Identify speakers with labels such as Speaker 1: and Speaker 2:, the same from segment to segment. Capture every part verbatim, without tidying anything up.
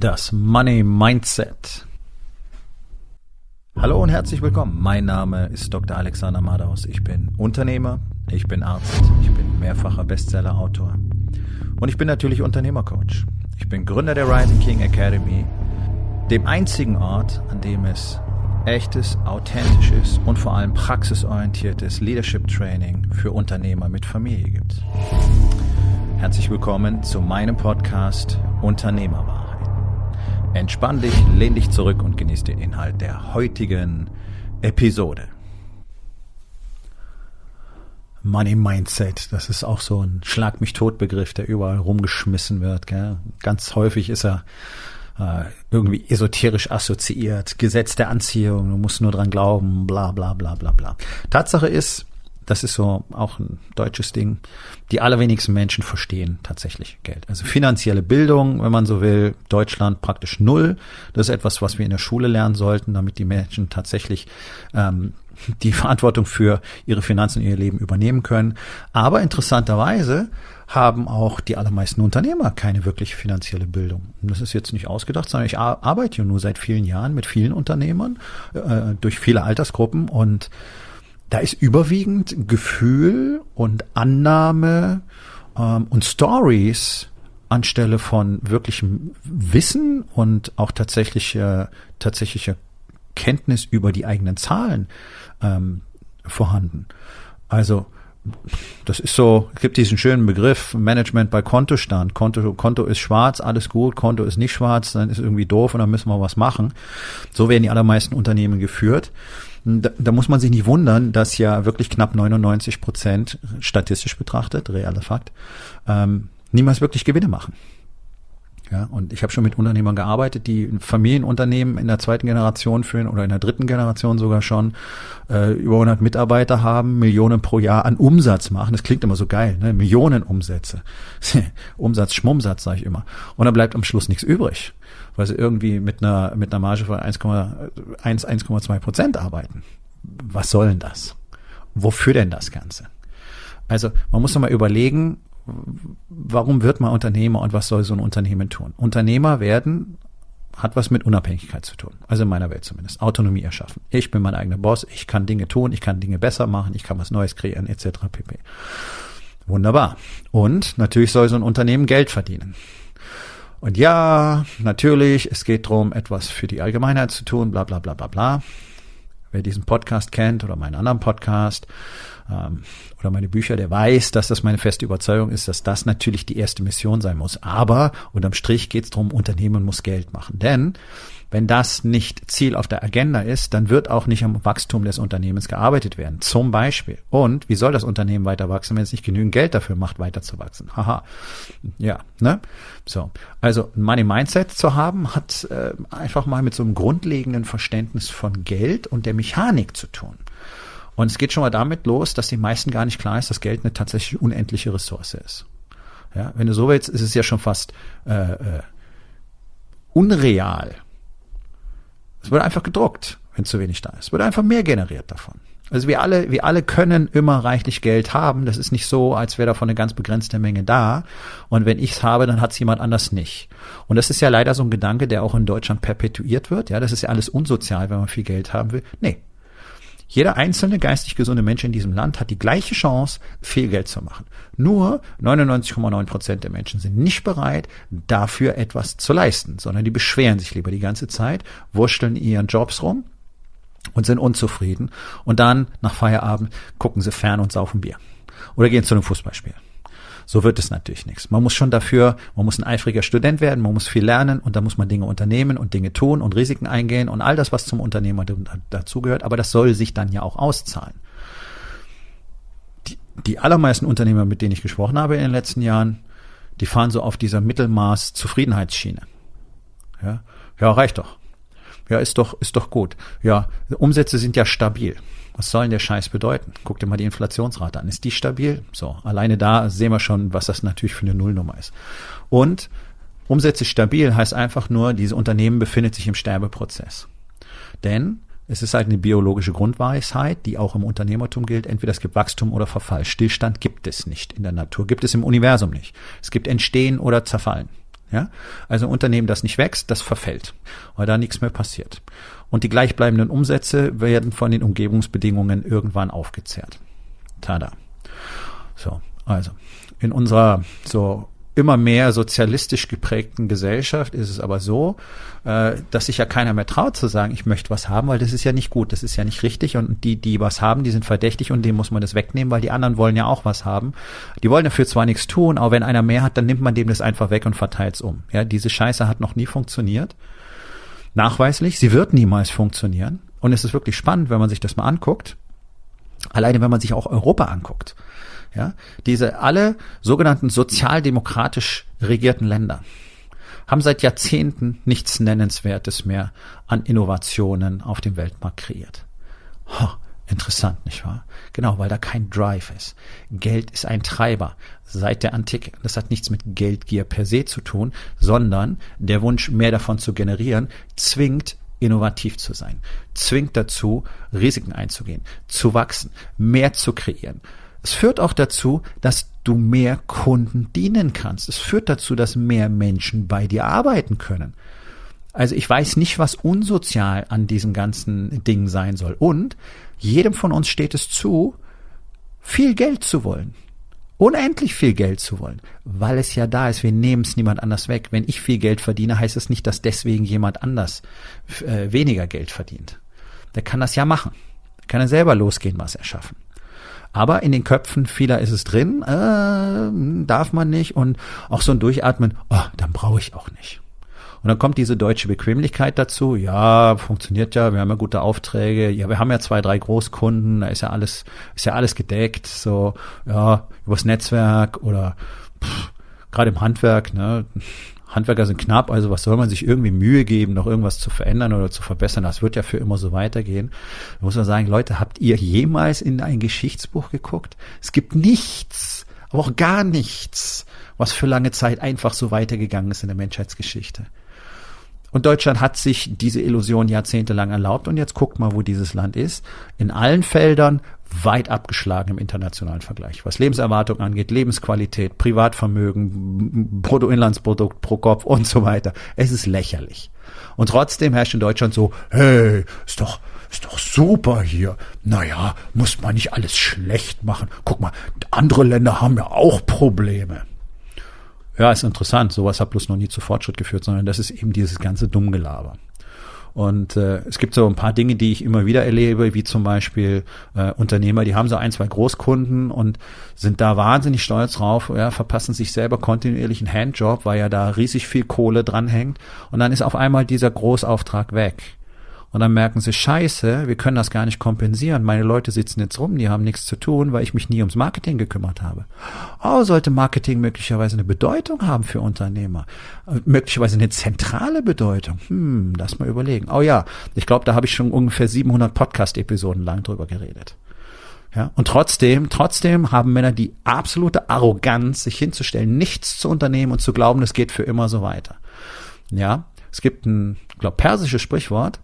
Speaker 1: Das Money Mindset. Hallo und herzlich willkommen. Mein Name ist Doktor Alexander Madaus. Ich bin Unternehmer, ich bin Arzt, ich bin mehrfacher Bestseller-Autor und ich bin natürlich Unternehmercoach. Ich bin Gründer der Rising King Academy, dem einzigen Ort, an dem es echtes, authentisches und vor allem praxisorientiertes Leadership Training für Unternehmer mit Familie gibt. Herzlich willkommen zu meinem Podcast Unternehmerwahrheit. Entspann dich, lehn dich zurück und genieß den Inhalt der heutigen Episode. Money Mindset, das ist auch so ein Schlag-mich-tot-Begriff, der überall rumgeschmissen wird. Gell? Ganz häufig ist er äh, irgendwie esoterisch assoziiert. Gesetz der Anziehung, du musst nur dran glauben, bla bla bla bla bla. Tatsache ist, das ist so auch ein deutsches Ding, die allerwenigsten Menschen verstehen tatsächlich Geld. Also finanzielle Bildung, wenn man so will, Deutschland praktisch null. Das ist etwas, was wir in der Schule lernen sollten, damit die Menschen tatsächlich ähm, die Verantwortung für ihre Finanzen und ihr Leben übernehmen können. Aber interessanterweise haben auch die allermeisten Unternehmer keine wirkliche finanzielle Bildung. Und das ist jetzt nicht ausgedacht, sondern ich arbeite ja nur seit vielen Jahren mit vielen Unternehmern, äh, durch viele Altersgruppen, und da ist überwiegend Gefühl und Annahme ähm, und Stories anstelle von wirklichem Wissen und auch tatsächlich, äh, tatsächlicher Kenntnis über die eigenen Zahlen ähm, vorhanden. Also das ist so, es gibt diesen schönen Begriff Management bei Kontostand. Konto, Konto ist schwarz, alles gut, Konto ist nicht schwarz, dann ist irgendwie doof und dann müssen wir was machen. So werden die allermeisten Unternehmen geführt. Da, da muss man sich nicht wundern, dass ja wirklich knapp neunundneunzig Prozent statistisch betrachtet, realer Fakt, ähm, niemals wirklich Gewinne machen. Ja, und ich habe schon mit Unternehmern gearbeitet, die Familienunternehmen in der zweiten Generation führen oder in der dritten Generation sogar schon, äh, über hundert Mitarbeiter haben, Millionen pro Jahr an Umsatz machen. Das klingt immer so geil, ne? Millionen Umsätze. Umsatz, Schmummsatz, sage ich immer. Und dann bleibt am Schluss nichts übrig, weil sie irgendwie mit einer mit einer Marge von eins Komma eins, eins Komma zwei Prozent arbeiten. Was soll denn das? Wofür denn das Ganze? Also man muss doch mal überlegen, warum wird man Unternehmer und was soll so ein Unternehmen tun? Unternehmer werden hat was mit Unabhängigkeit zu tun. Also in meiner Welt zumindest. Autonomie erschaffen. Ich bin mein eigener Boss, ich kann Dinge tun, ich kann Dinge besser machen, ich kann was Neues kreieren, et cetera pp. Wunderbar. Und natürlich soll so ein Unternehmen Geld verdienen. Und ja, natürlich, es geht darum, etwas für die Allgemeinheit zu tun, bla bla bla bla bla. Wer diesen Podcast kennt oder meinen anderen Podcast ähm, oder meine Bücher, der weiß, dass das meine feste Überzeugung ist, dass das natürlich die erste Mission sein muss. Aber unterm Strich geht es darum, Unternehmen muss Geld machen. Denn wenn das nicht Ziel auf der Agenda ist, dann wird auch nicht am Wachstum des Unternehmens gearbeitet werden. Zum Beispiel. Und wie soll das Unternehmen weiter wachsen, wenn es nicht genügend Geld dafür macht, weiter zu wachsen? Haha. Ja, ne? So. Also ein Money Mindset zu haben, hat äh, einfach mal mit so einem grundlegenden Verständnis von Geld und der Mechanik zu tun. Und es geht schon mal damit los, dass den meisten gar nicht klar ist, dass Geld eine tatsächlich unendliche Ressource ist. Ja, wenn du so willst, ist es ja schon fast äh, äh, unreal. Es wird einfach gedruckt, wenn zu wenig da ist. Es wird einfach mehr generiert davon. Also wir alle, wir alle können immer reichlich Geld haben. Das ist nicht so, als wäre davon eine ganz begrenzte Menge da. Und wenn ich es habe, dann hat es jemand anders nicht. Und das ist ja leider so ein Gedanke, der auch in Deutschland perpetuiert wird. Ja, das ist ja alles unsozial, wenn man viel Geld haben will. Nee. Jeder einzelne geistig gesunde Mensch in diesem Land hat die gleiche Chance, viel Geld zu machen. Nur neunundneunzig Komma neun Prozent der Menschen sind nicht bereit, dafür etwas zu leisten, sondern die beschweren sich lieber die ganze Zeit, wurschteln in ihren Jobs rum und sind unzufrieden. Und dann, nach Feierabend, gucken sie fern und saufen Bier. Oder gehen zu einem Fußballspiel. So wird es natürlich nichts. Man muss schon dafür, man muss ein eifriger Student werden, man muss viel lernen und da muss man Dinge unternehmen und Dinge tun und Risiken eingehen und all das, was zum Unternehmer dazugehört. Aber das soll sich dann ja auch auszahlen. Die, die allermeisten Unternehmer, mit denen ich gesprochen habe in den letzten Jahren, die fahren so auf dieser Mittelmaß-Zufriedenheitsschiene. Ja, ja, reicht doch. Ja, ist doch, ist doch gut. Ja, Umsätze sind ja stabil. Was soll denn der Scheiß bedeuten? Guck dir mal die Inflationsrate an. Ist die stabil? So, alleine da sehen wir schon, was das natürlich für eine Nullnummer ist. Und Umsätze stabil heißt einfach nur, dieses Unternehmen befindet sich im Sterbeprozess. Denn es ist halt eine biologische Grundweisheit, die auch im Unternehmertum gilt. Entweder es gibt Wachstum oder Verfall. Stillstand gibt es nicht in der Natur, gibt es im Universum nicht. Es gibt Entstehen oder Zerfallen. Ja, also ein Unternehmen, das nicht wächst, das verfällt, weil da nichts mehr passiert. Und die gleichbleibenden Umsätze werden von den Umgebungsbedingungen irgendwann aufgezehrt. Tada. So, also in unserer so immer mehr sozialistisch geprägten Gesellschaft ist es aber so, äh, dass sich ja keiner mehr traut zu sagen, ich möchte was haben, weil das ist ja nicht gut, das ist ja nicht richtig und die, die was haben, die sind verdächtig und dem muss man das wegnehmen, weil die anderen wollen ja auch was haben. Die wollen dafür zwar nichts tun, aber wenn einer mehr hat, dann nimmt man dem das einfach weg und verteilt es um. Ja, diese Scheiße hat noch nie funktioniert. Nachweislich, sie wird niemals funktionieren und es ist wirklich spannend, wenn man sich das mal anguckt, alleine wenn man sich auch Europa anguckt. Ja, diese alle sogenannten sozialdemokratisch regierten Länder haben seit Jahrzehnten nichts Nennenswertes mehr an Innovationen auf dem Weltmarkt kreiert. Oh, interessant, nicht wahr? Genau, weil da kein Drive ist. Geld ist ein Treiber seit der Antike. Das hat nichts mit Geldgier per se zu tun, sondern der Wunsch, mehr davon zu generieren, zwingt innovativ zu sein, zwingt dazu, Risiken einzugehen, zu wachsen, mehr zu kreieren. Es führt auch dazu, dass du mehr Kunden dienen kannst. Es führt dazu, dass mehr Menschen bei dir arbeiten können. Also ich weiß nicht, was unsozial an diesen ganzen Dingen sein soll. Und jedem von uns steht es zu, viel Geld zu wollen. Unendlich viel Geld zu wollen. Weil es ja da ist. Wir nehmen es niemand anders weg. Wenn ich viel Geld verdiene, heißt es nicht, dass deswegen jemand anders äh, weniger Geld verdient. Der kann das ja machen. Der kann er selber losgehen, was erschaffen. Aber in den Köpfen vieler ist es drin, äh, darf man nicht und auch so ein Durchatmen, oh, dann brauche ich auch nicht. Und dann kommt diese deutsche Bequemlichkeit dazu, ja, funktioniert ja, wir haben ja gute Aufträge, ja, wir haben ja zwei, drei Großkunden, da ist ja alles, ist ja alles gedeckt, so, ja, übers Netzwerk oder pff, gerade im Handwerk, ne, Handwerker sind knapp, also was soll man sich irgendwie Mühe geben, noch irgendwas zu verändern oder zu verbessern? Das wird ja für immer so weitergehen. Da muss man sagen, Leute, habt ihr jemals in ein Geschichtsbuch geguckt? Es gibt nichts, aber auch gar nichts, was für lange Zeit einfach so weitergegangen ist in der Menschheitsgeschichte. Und Deutschland hat sich diese Illusion jahrzehntelang erlaubt und jetzt guckt mal, wo dieses Land ist. In allen Feldern weit abgeschlagen im internationalen Vergleich. Was Lebenserwartung angeht, Lebensqualität, Privatvermögen, Bruttoinlandsprodukt pro Kopf und so weiter. Es ist lächerlich. Und trotzdem herrscht in Deutschland so, hey, ist doch, ist doch super hier. Naja, muss man nicht alles schlecht machen. Guck mal, andere Länder haben ja auch Probleme. Ja, ist interessant. Sowas hat bloß noch nie zu Fortschritt geführt, sondern das ist eben dieses ganze Dummgelaber. Und äh, es gibt so ein paar Dinge, die ich immer wieder erlebe, wie zum Beispiel äh, Unternehmer, die haben so ein, zwei Großkunden und sind da wahnsinnig stolz drauf, ja, verpassen sich selber kontinuierlich einen Handjob, weil ja da riesig viel Kohle dranhängt. Und dann ist auf einmal dieser Großauftrag weg. Und dann merken sie, scheiße, wir können das gar nicht kompensieren. Meine Leute sitzen jetzt rum, die haben nichts zu tun, weil ich mich nie ums Marketing gekümmert habe. Oh, sollte Marketing möglicherweise eine Bedeutung haben für Unternehmer? Möglicherweise eine zentrale Bedeutung? Hm, lass mal überlegen. Oh ja, ich glaube, da habe ich schon ungefähr siebenhundert Podcast-Episoden lang drüber geredet. Ja, und trotzdem, trotzdem haben Männer die absolute Arroganz, sich hinzustellen, nichts zu unternehmen und zu glauben, das geht für immer so weiter. Ja, es gibt ein, ich glaube, persisches Sprichwort,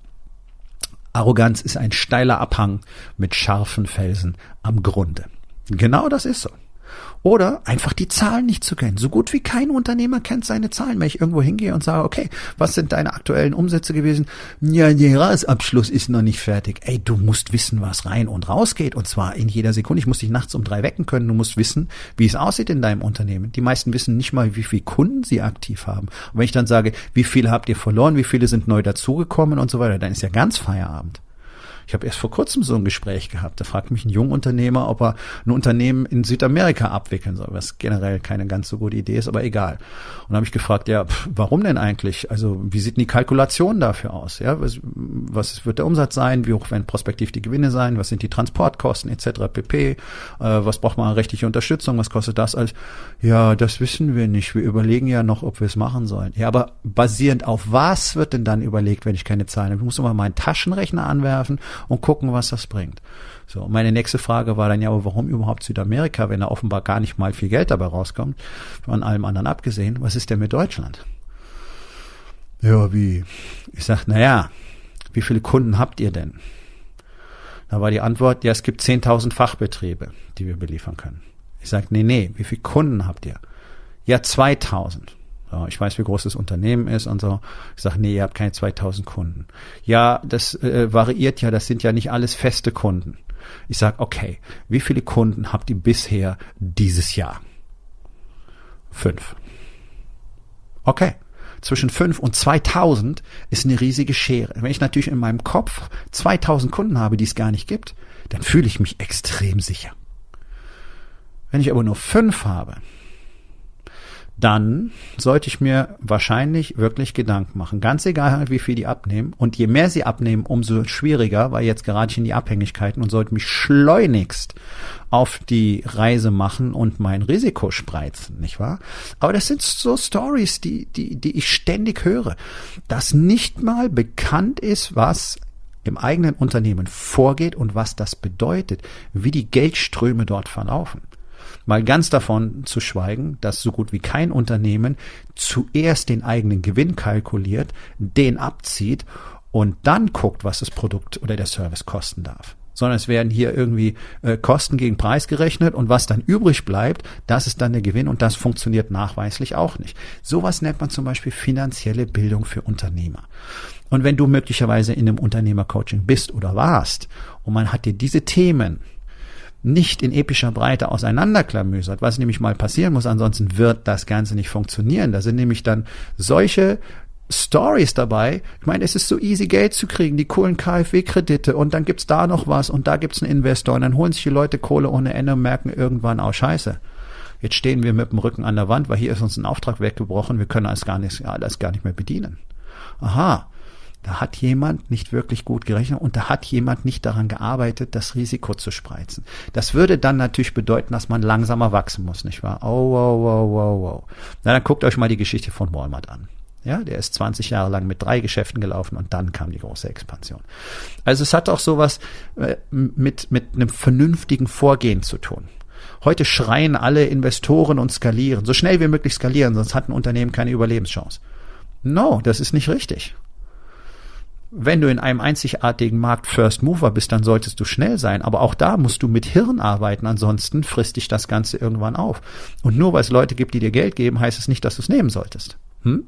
Speaker 1: Arroganz ist ein steiler Abhang mit scharfen Felsen am Grunde. Genau das ist so. Oder einfach die Zahlen nicht zu kennen. So gut wie kein Unternehmer kennt seine Zahlen. Wenn ich irgendwo hingehe und sage, okay, was sind deine aktuellen Umsätze gewesen? Ja, der Jahresabschluss ist noch nicht fertig. Ey, du musst wissen, was rein und raus geht. Und zwar in jeder Sekunde. Ich muss dich nachts um drei wecken können. Du musst wissen, wie es aussieht in deinem Unternehmen. Die meisten wissen nicht mal, wie viele Kunden sie aktiv haben. Und wenn ich dann sage, wie viele habt ihr verloren, wie viele sind neu dazugekommen und so weiter, dann ist ja ganz Feierabend. Ich habe erst vor kurzem so ein Gespräch gehabt. Da fragt mich ein Jungunternehmer, ob er ein Unternehmen in Südamerika abwickeln soll, was generell keine ganz so gute Idee ist, aber egal. Und da habe ich gefragt, ja, pf, warum denn eigentlich? Also wie sieht denn die Kalkulation dafür aus? Ja, was, was wird der Umsatz sein? Wie hoch werden prospektiv die Gewinne sein? Was sind die Transportkosten et cetera pp? Äh, was braucht man an rechtliche Unterstützung? Was kostet das alles? Ja, das wissen wir nicht. Wir überlegen ja noch, ob wir es machen sollen. Ja, aber basierend auf was wird denn dann überlegt, wenn ich keine Zahlen habe? Ich muss immer meinen Taschenrechner anwerfen und gucken, was das bringt. So, meine nächste Frage war dann ja, aber warum überhaupt Südamerika, wenn da offenbar gar nicht mal viel Geld dabei rauskommt, von allem anderen abgesehen, was ist denn mit Deutschland? Ja, wie? Ich sag, naja, wie viele Kunden habt ihr denn? Da war die Antwort, ja, es gibt zehntausend Fachbetriebe, die wir beliefern können. Ich sag, nee, nee, wie viele Kunden habt ihr? Ja, zweitausend. Ja, ich weiß, wie groß das Unternehmen ist und so. Ich sage, nee, ihr habt keine zweitausend Kunden. Ja, das äh, variiert ja, das sind ja nicht alles feste Kunden. Ich sage, okay, wie viele Kunden habt ihr bisher dieses Jahr? Fünf. Okay, zwischen fünf und zweitausend ist eine riesige Schere. Wenn ich natürlich in meinem Kopf zweitausend Kunden habe, die es gar nicht gibt, dann fühle ich mich extrem sicher. Wenn ich aber nur fünf habe, dann sollte ich mir wahrscheinlich wirklich Gedanken machen. Ganz egal, wie viel die abnehmen. Und je mehr sie abnehmen, umso schwieriger, weil jetzt gerate ich in die Abhängigkeiten und sollte mich schleunigst auf die Reise machen und mein Risiko spreizen, nicht wahr? Aber das sind so Stories, die, die, die ich ständig höre, dass nicht mal bekannt ist, was im eigenen Unternehmen vorgeht und was das bedeutet, wie die Geldströme dort verlaufen. Mal ganz davon zu schweigen, dass so gut wie kein Unternehmen zuerst den eigenen Gewinn kalkuliert, den abzieht und dann guckt, was das Produkt oder der Service kosten darf. Sondern es werden hier irgendwie äh, Kosten gegen Preis gerechnet und was dann übrig bleibt, das ist dann der Gewinn und das funktioniert nachweislich auch nicht. Sowas nennt man zum Beispiel finanzielle Bildung für Unternehmer. Und wenn du möglicherweise in einem Unternehmercoaching bist oder warst und man hat dir diese Themen nicht in epischer Breite auseinanderklamüsert, was nämlich mal passieren muss, ansonsten wird das Ganze nicht funktionieren. Da sind nämlich dann solche Stories dabei. Ich meine, es ist so easy, Geld zu kriegen, die coolen K f W-Kredite und dann gibt's da noch was und da gibt's einen Investor und dann holen sich die Leute Kohle ohne Ende und merken irgendwann, oh scheiße, jetzt stehen wir mit dem Rücken an der Wand, weil hier ist uns ein Auftrag weggebrochen, wir können alles gar nicht, alles gar nicht mehr bedienen. Aha. Da hat jemand nicht wirklich gut gerechnet und da hat jemand nicht daran gearbeitet, das Risiko zu spreizen. Das würde dann natürlich bedeuten, dass man langsamer wachsen muss, nicht wahr? Oh, wow, wow, wow, wow. Na, dann guckt euch mal die Geschichte von Walmart an. Ja, der ist zwanzig Jahre lang mit drei Geschäften gelaufen und dann kam die große Expansion. Also es hat auch sowas äh, mit, mit einem vernünftigen Vorgehen zu tun. Heute schreien alle Investoren und skalieren, so schnell wie möglich skalieren, sonst hat ein Unternehmen keine Überlebenschance. No, das ist nicht richtig. Wenn du in einem einzigartigen Markt First Mover bist, dann solltest du schnell sein. Aber auch da musst du mit Hirn arbeiten, ansonsten frisst dich das Ganze irgendwann auf. Und nur weil es Leute gibt, die dir Geld geben, heißt es nicht, dass du es nehmen solltest. Hm?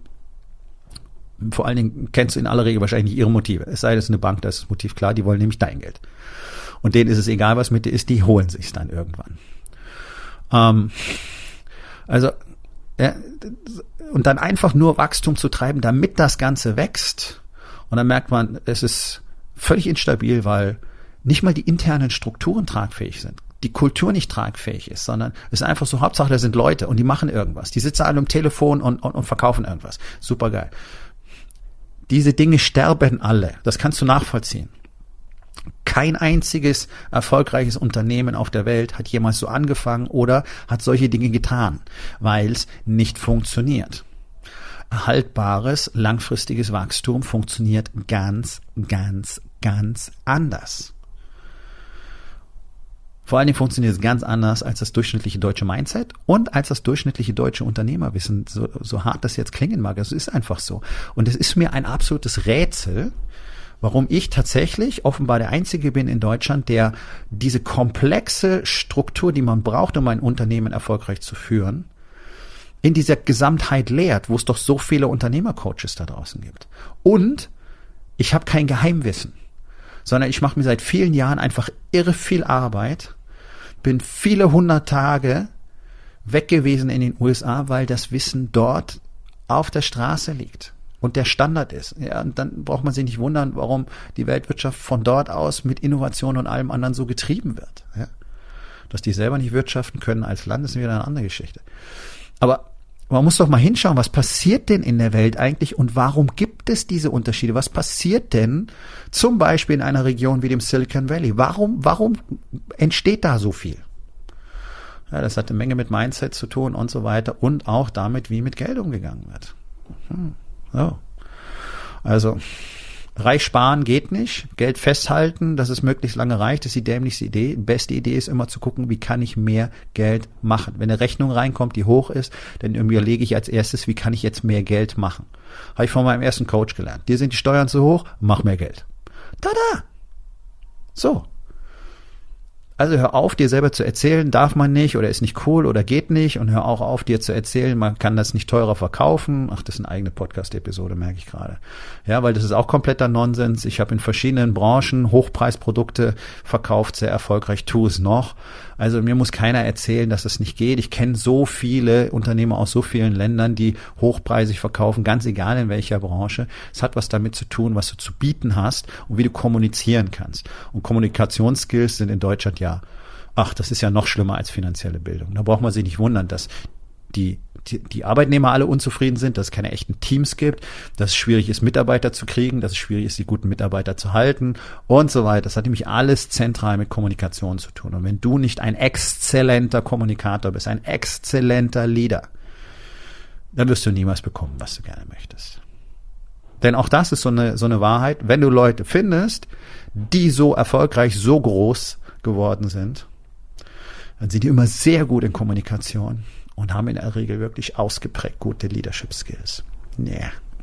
Speaker 1: Vor allen Dingen kennst du in aller Regel wahrscheinlich nicht ihre Motive. Es sei denn, es ist eine Bank, da ist das Motiv klar, die wollen nämlich dein Geld. Und denen ist es egal, was mit dir ist, die holen sich's dann irgendwann. Ähm, also, ja, und dann einfach nur Wachstum zu treiben, damit das Ganze wächst. Und dann merkt man, es ist völlig instabil, weil nicht mal die internen Strukturen tragfähig sind. Die Kultur nicht tragfähig ist, sondern es ist einfach so, Hauptsache da sind Leute und die machen irgendwas. Die sitzen alle am Telefon und, und, und verkaufen irgendwas. Supergeil. Diese Dinge sterben alle. Das kannst du nachvollziehen. Kein einziges erfolgreiches Unternehmen auf der Welt hat jemals so angefangen oder hat solche Dinge getan, weil es nicht funktioniert. Erhaltbares, langfristiges Wachstum funktioniert ganz, ganz, ganz anders. Vor allen Dingen funktioniert es ganz anders als das durchschnittliche deutsche Mindset und als das durchschnittliche deutsche Unternehmerwissen, so, so hart das jetzt klingen mag. Es ist einfach so. Und es ist mir ein absolutes Rätsel, warum ich tatsächlich offenbar der Einzige bin in Deutschland, der diese komplexe Struktur, die man braucht, um ein Unternehmen erfolgreich zu führen, in dieser Gesamtheit lehrt, wo es doch so viele Unternehmercoaches da draußen gibt. Und ich habe kein Geheimwissen, sondern ich mache mir seit vielen Jahren einfach irre viel Arbeit, bin viele hundert Tage weg gewesen in den U S A, weil das Wissen dort auf der Straße liegt und der Standard ist. Ja, und dann braucht man sich nicht wundern, warum die Weltwirtschaft von dort aus mit Innovation und allem anderen so getrieben wird. Ja? Dass die selber nicht wirtschaften können als Land, ist wieder eine andere Geschichte. Aber man muss doch mal hinschauen, was passiert denn in der Welt eigentlich und warum gibt es diese Unterschiede? Was passiert denn zum Beispiel in einer Region wie dem Silicon Valley? Warum, warum entsteht da so viel? Ja, das hat eine Menge mit Mindset zu tun und so weiter und auch damit, wie mit Geld umgegangen wird. Hm, so. Also, reich sparen geht nicht, Geld festhalten, dass es möglichst lange reicht, ist die dämlichste Idee. Die beste Idee ist immer zu gucken, wie kann ich mehr Geld machen. Wenn eine Rechnung reinkommt, die hoch ist, dann überlege ich als erstes, wie kann ich jetzt mehr Geld machen. Habe ich von meinem ersten Coach gelernt. Dir sind die Steuern zu hoch, mach mehr Geld. Tada! So. Also hör auf, dir selber zu erzählen, darf man nicht oder ist nicht cool oder geht nicht, und hör auch auf, dir zu erzählen, man kann das nicht teurer verkaufen. Ach, das ist eine eigene Podcast-Episode, merke ich gerade. Ja, weil das ist auch kompletter Nonsens. Ich habe in verschiedenen Branchen Hochpreisprodukte verkauft, sehr erfolgreich, tue es noch. Also mir muss keiner erzählen, dass es nicht geht. Ich kenne so viele Unternehmer aus so vielen Ländern, die hochpreisig verkaufen, ganz egal in welcher Branche. Es hat was damit zu tun, was du zu bieten hast und wie du kommunizieren kannst. Und Kommunikationsskills sind in Deutschland ja, ach, das ist ja noch schlimmer als finanzielle Bildung. Da braucht man sich nicht wundern, dass die Die, die Arbeitnehmer alle unzufrieden sind, dass es keine echten Teams gibt, dass es schwierig ist, Mitarbeiter zu kriegen, dass es schwierig ist, die guten Mitarbeiter zu halten und so weiter. Das hat nämlich alles zentral mit Kommunikation zu tun. Und wenn du nicht ein exzellenter Kommunikator bist, ein exzellenter Leader, dann wirst du niemals bekommen, was du gerne möchtest. Denn auch das ist so eine, so eine Wahrheit. Wenn du Leute findest, die so erfolgreich, so groß geworden sind, dann sind die immer sehr gut in Kommunikation und haben in der Regel wirklich ausgeprägt gute Leadership Skills. Nee.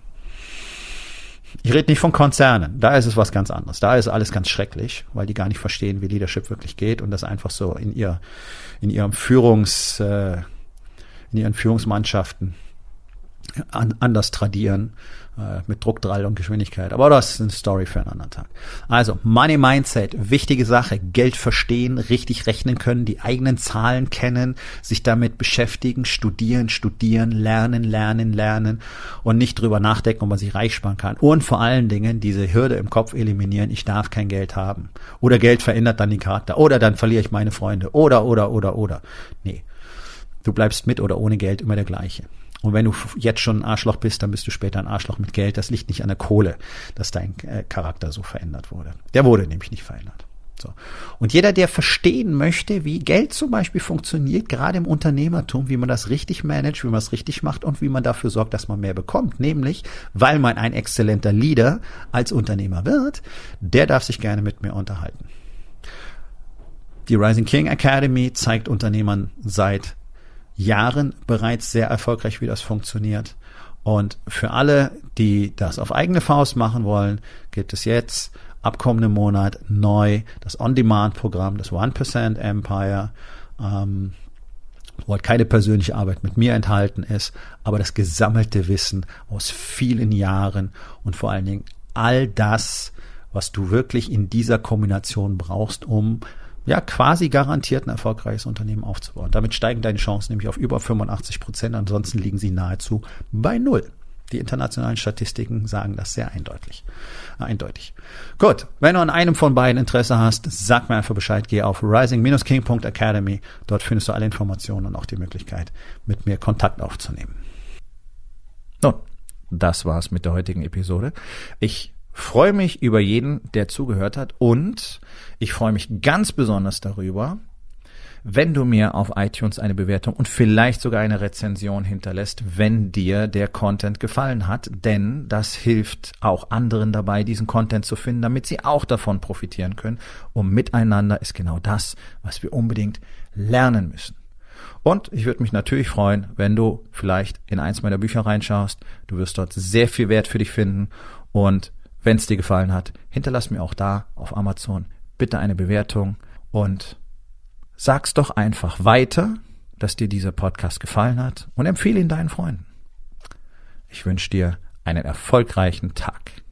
Speaker 1: Ich rede nicht von Konzernen. Da ist es was ganz anderes. Da ist alles ganz schrecklich, weil die gar nicht verstehen, wie Leadership wirklich geht und das einfach so in ihr, in ihrem Führungs, äh, in ihren Führungsmannschaften an, anders tradieren, äh, mit Druck, Drall und Geschwindigkeit. Aber das ist eine Story für einen anderen Tag. Also, Money Mindset, wichtige Sache. Geld verstehen, richtig rechnen können, die eigenen Zahlen kennen, sich damit beschäftigen, studieren, studieren, lernen, lernen, lernen und nicht drüber nachdenken, ob man sich reich sparen kann. Und vor allen Dingen diese Hürde im Kopf eliminieren, ich darf kein Geld haben. Oder Geld verändert dann den Charakter. Oder dann verliere ich meine Freunde. Oder, oder, oder, oder. Nee. Du bleibst mit oder ohne Geld immer der gleiche. Und wenn du jetzt schon ein Arschloch bist, dann bist du später ein Arschloch mit Geld. Das liegt nicht an der Kohle, dass dein Charakter so verändert wurde. Der wurde nämlich nicht verändert. So. Und jeder, der verstehen möchte, wie Geld zum Beispiel funktioniert, gerade im Unternehmertum, wie man das richtig managt, wie man es richtig macht und wie man dafür sorgt, dass man mehr bekommt, nämlich, weil man ein exzellenter Leader als Unternehmer wird, der darf sich gerne mit mir unterhalten. Die Rising King Academy zeigt Unternehmern seit Jahren bereits sehr erfolgreich, wie das funktioniert. Und für alle, die das auf eigene Faust machen wollen, gibt es jetzt ab kommenden Monat neu das On-Demand-Programm, das one percent Empire, ähm, wo halt keine persönliche Arbeit mit mir enthalten ist, aber das gesammelte Wissen aus vielen Jahren und vor allen Dingen all das, was du wirklich in dieser Kombination brauchst, um ja quasi garantiert ein erfolgreiches Unternehmen aufzubauen. Damit steigen deine Chancen nämlich auf über fünfundachtzig Prozent, ansonsten liegen sie nahezu bei null. Die internationalen Statistiken sagen das sehr eindeutig. Eindeutig. Gut, wenn du an einem von beiden Interesse hast, sag mir einfach Bescheid, geh auf rising dash king dot academy. Dort findest du alle Informationen und auch die Möglichkeit, mit mir Kontakt aufzunehmen. Nun, das war's mit der heutigen Episode. Ich freue mich über jeden, der zugehört hat, und ich freue mich ganz besonders darüber, wenn du mir auf iTunes eine Bewertung und vielleicht sogar eine Rezension hinterlässt, wenn dir der Content gefallen hat, denn das hilft auch anderen dabei, diesen Content zu finden, damit sie auch davon profitieren können. Und miteinander ist genau das, was wir unbedingt lernen müssen. Und ich würde mich natürlich freuen, wenn du vielleicht in eins meiner Bücher reinschaust. Du wirst dort sehr viel Wert für dich finden, und wenn es dir gefallen hat, hinterlass mir auch da auf Amazon bitte eine Bewertung und sag's doch einfach weiter, dass dir dieser Podcast gefallen hat, und empfehle ihn deinen Freunden. Ich wünsche dir einen erfolgreichen Tag.